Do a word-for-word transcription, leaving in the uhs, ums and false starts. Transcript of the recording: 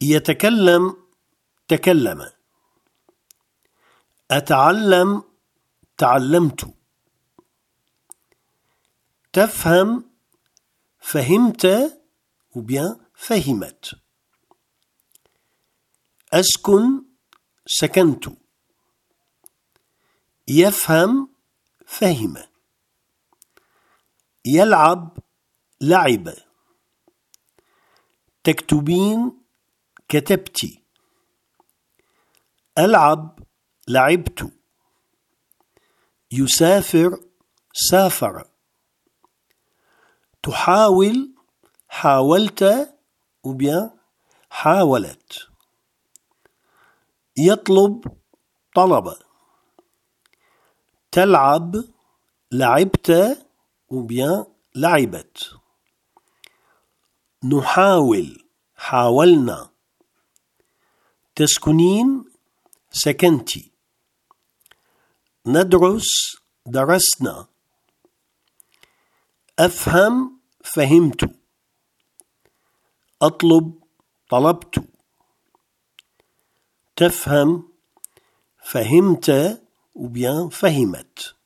يتكلم تكلم. أتعلم تعلمت. تفهم فهمت ou bien فهمت. أسكن سكنت. يفهم فهم. يلعب لعب. تكتبين كتبت. ألعب لعبت. يسافر سافر. تحاول حاولت ou bien حاولت. يطلب طلب. تلعب لعبت ou bien لعبت. نحاول حاولنا. تسكنين سكنتِ. ندرس درسنا. أفهم فهمت. أطلب طلبت. تفهم فهمت ou bien فهمت.